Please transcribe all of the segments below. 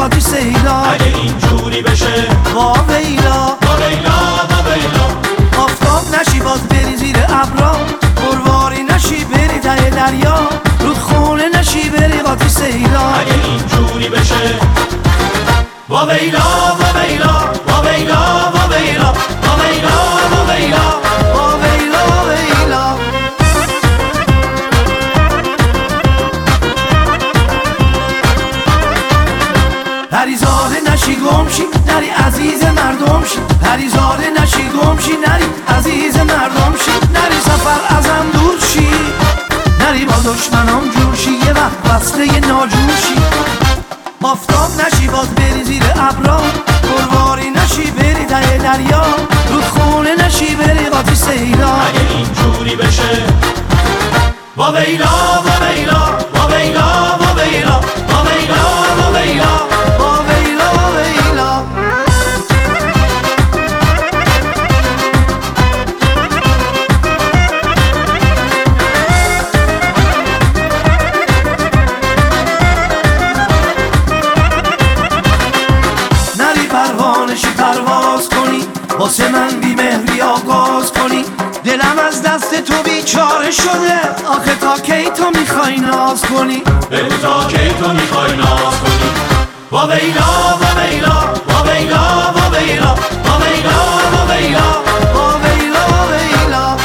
قاطی سیلا. اگه اینجوری بشه وا ویلا وا ویلا وا ویلا. آفتاب نشی باز بری زیر ابرا، پرواری نشی بری ته دریا، رودخونه نشی بری قاطی سیلا. اگه اینجوری بشه وا ویلا وا ویلا وا ویلا وا ویلا وا ویلا وا ویلا وا ویلا وا ویلا. پریزاده نشی گمشی نری عزیز مردم شی، پریزاده نشی گمشی نری عزیز مردم شی، نری سفر ازم دور شی، نری با دشمنام جور شی، یه وقت وصله ناجور شی. آفتاب نشی باز بری زیر ابرا، پرواری نشی بری ته دریا، رودخونه نشی بری قاطی سیلا. اگه اینجوری بشه وا ویلا وا ویلا وا ویلا وا ویلا وا ویلا وا ویلا. وا ویلا وا ویلا. نری پروانشی پرواز کنی، واسه من بی‌مهری آغاز کنی، دلم از دست تو بیچاره شده، آخه تا کی تو میخوای ناز کنی؟ بگو تا کی تو میخوای ناز کنی. وا ویلا وا ویلا وا ویلا وا ویلا وا ویلا وا ویلا. وا ویلا وا ویلا.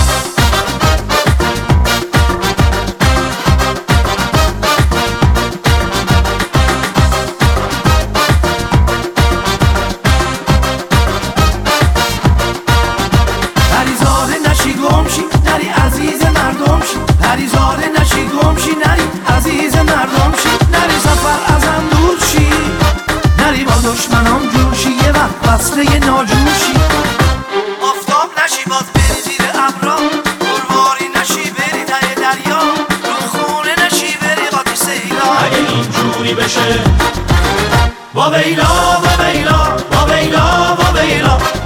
پریزاده نشی گمشی نری عزیز مردم شی، پریزاده نشی گمشی نری عزیز مردم شی، نری سفر ازم دور شی، نری با دشمنام جور شی، یه وقت وصله ناجور شی. آفتاب نشی باز بری زیر ابرا، پرواری نشی بری ته دریا، رودخونه نشی بری قاطی سیلا. اگه اینجوری بشه وا ویلا وا ویلا وا ویلا وا ویلا